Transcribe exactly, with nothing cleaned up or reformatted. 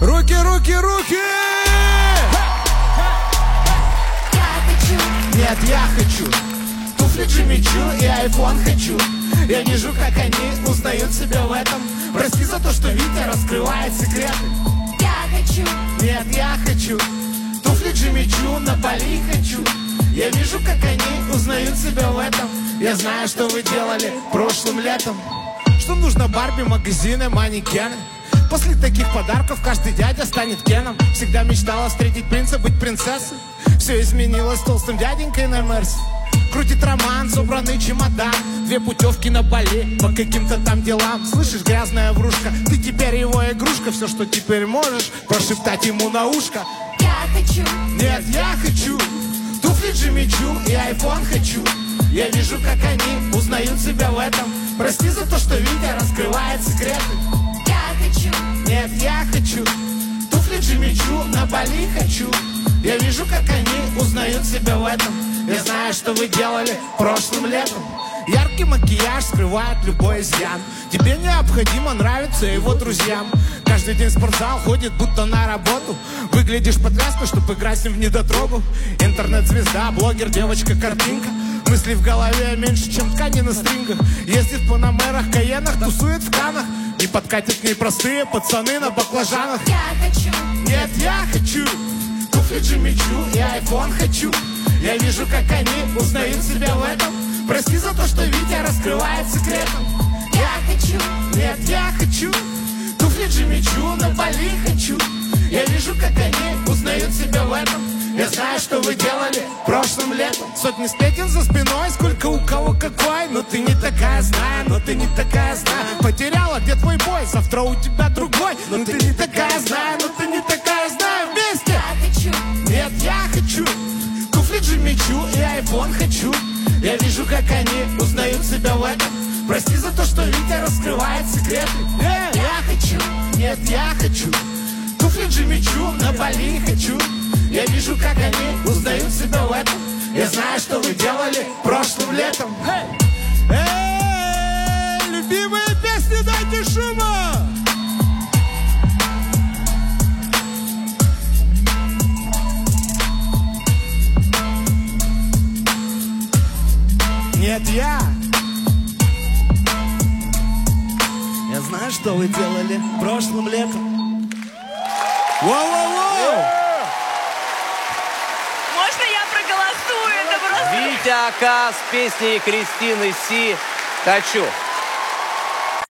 Руки, руки, руки! Нет, я хочу туфли Джимми Чу и айфон хочу. Я вижу, как они узнают себя в этом. Прости за то, что Витя раскрывает секреты. Я хочу. Нет, я хочу туфли Джимми Чу, на Бали хочу. Я вижу, как они узнают себя в этом. Я знаю, что вы делали прошлым летом. Что нужно Барби, магазины, манекены. После таких подарков каждый дядя станет Кеном. Всегда мечтала встретить принца, быть принцессой. Все изменилось с толстым дяденькой на Мерсе. Крутит роман, собранный чемодан. Две путевки на Бали по каким-то там делам. Слышишь, грязная врушка, ты теперь его игрушка. Все, что теперь можешь, прошептать ему на ушко. Я хочу. Нет, я хочу туфли Джимми Чу и айфон хочу. Я вижу, как они узнают себя в этом. Прости за то, что Витя раскрывает секреты. Я хочу. Нет, я хочу туфли Джимми Чу, на Бали хочу. Я вижу, как они узнают себя в этом. Я знаю, что вы делали прошлым летом. Яркий макияж скрывает любой изъян. Тебе необходимо нравиться его друзьям. Каждый день в спортзал ходит, будто на работу. Выглядишь потрясно, чтобы играть с ним в недотрогу. Интернет-звезда, блогер, девочка, картинка. Мысли в голове меньше, чем ткани на стрингах. Ездит по намерах, каенах, тусует в канах. И подкатят к ней простые пацаны на баклажанах. Я хочу. Нет, я хочу туфли Джимми Чу и айфон хочу. Я вижу, как они узнают себя в этом. Прости за то, что Витя раскрывает секретом. Я хочу. Нет, я хочу туфли Джимми Чу, на Бали хочу. Я вижу, как они узнают себя в этом. Я знаю, что вы делали прошлым летом. Сотни сплетен за спиной, сколько у кого какой. Но ты не такая, знаю, но ты не такая, знаю. Потеряла, где твой бой, завтра у тебя другой. Но ты не такая, знаю, но ты не такая, знаю. Вместе! Я хочу. Нет, я хочу туфли Джимми Чу и айфон хочу. Я вижу, как они узнают себя в этом. Прости за то, что Витя раскрывает секреты. Yeah. Я хочу. Нет, я хочу туфли Джимми Чу, на Бали хочу. Я вижу, как они узнают себя в этом. Я знаю, что вы делали прошлым летом. Эй, hey! Любимые песни, дайте шума! Нет, я Я знаю, что вы делали прошлым летом. Воу-воу-воу! Можно я проголосую? Это просто... Витя Ака с песней Кристины Си «Хочу».